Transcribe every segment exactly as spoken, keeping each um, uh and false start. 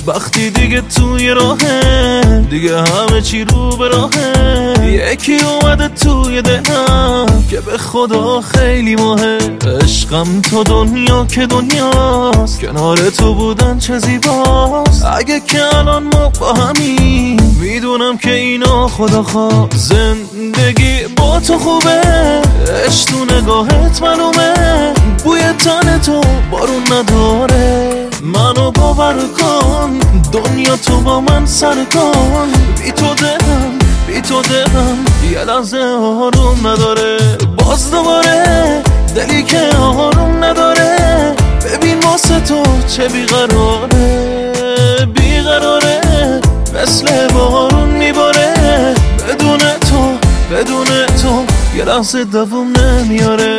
خوشبختی دیگه توی راهه، دیگه همه چی رو به راهه. یکی اومده توی دلم که به خدا خیلی ماهه. عشقم تو دنیا که دنیاست، کنار تو بودن چه زیباست. اگه که الان ما با همین، میدونم که اینا خدا خواست. زندگی با تو خوبه، عشق تو نگاهت معلومه. بوی تن تو بارون نداره، منو باور کن. دنیا تو با من سر کن. بی تو دلم بی تو دلم یه لحظه آروم نداره. باز دوباره دلی که آروم نداره. ببین واسه تو چه بیقراره، بیقراره مثل بارون میباره. بدون تو بدون تو یه لحظه دووم نمیاره.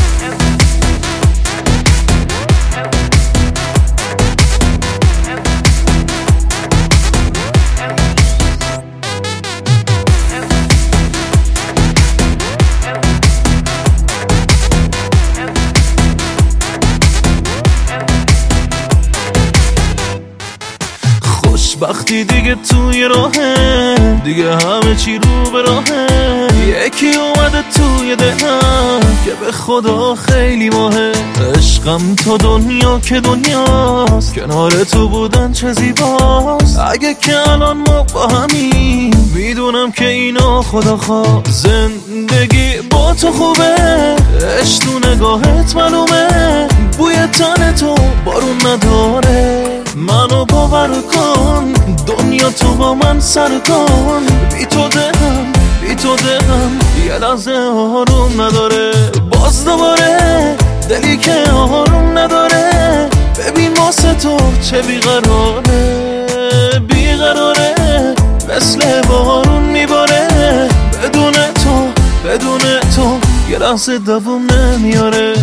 خوشبختی دیگه توی راهه، دیگه همه چی رو به راهه. یکی اومده توی دلم که به خدا خیلی ماهه. عشقم تو دنیا که دنیاست، کنار تو بودن چه زیباست. اگه که الان ما با همین، میدونم که اینا خدا خواست. زندگی با تو خوبه، عشق تو نگاهت معلومه. بوی تن تو بارون نداره، منو باور کن. دنیا تو با من سر کن. بی تو دلم بی تو دلم یه لحظه آروم نداره. باز دوباره دلی که آروم نداره. ببین واسه تو چه بیقراره، بیقراره مثل بارون میباره. بدون تو بدون تو یه لحظه دووم نمیاره.